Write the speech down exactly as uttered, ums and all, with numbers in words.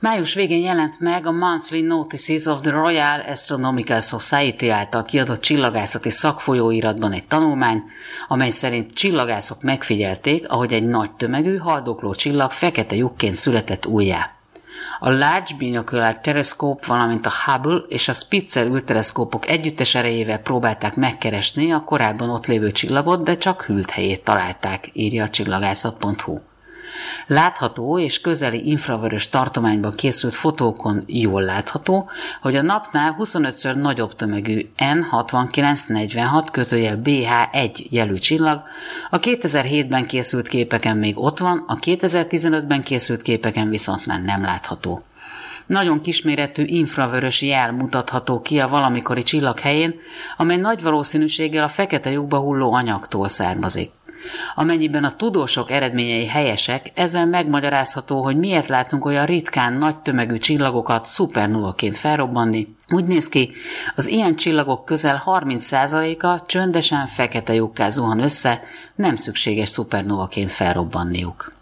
Május végén jelent meg a Monthly Notices of the Royal Astronomical Society által kiadott csillagászati szakfolyóiratban egy tanulmány, amely szerint csillagászok megfigyelték, ahogy egy nagy tömegű, haldokló csillag fekete lyukként született újjá. A Large Binocular Telescope, valamint a Hubble és a Spitzer űrteleszkópok együttes erejével próbálták megkeresni a korábban ott lévő csillagot, de csak hűlt helyét találták, írja a csillagászat pont hu. Látható és közeli infravörös tartományban készült fotókon jól látható, hogy a napnál huszonötször nagyobb tömegű N hatvankilenc negyvenhat kötőjel B H egy jelű csillag, a kétezer-hétben készült képeken még ott van, a kétezer-tizenötben készült képeken viszont már nem látható. Nagyon kisméretű infravörös jel mutatható ki a valamikori csillag helyén, amely nagy valószínűséggel a fekete lyukba hulló anyagtól származik. Amennyiben a tudósok eredményei helyesek, ezzel megmagyarázható, hogy miért látunk olyan ritkán nagy tömegű csillagokat szupernovaként felrobbanni. Úgy néz ki, az ilyen csillagok közel harminc százaléka csöndesen fekete lyukká zuhan össze, nem szükséges szupernovaként felrobbanniuk.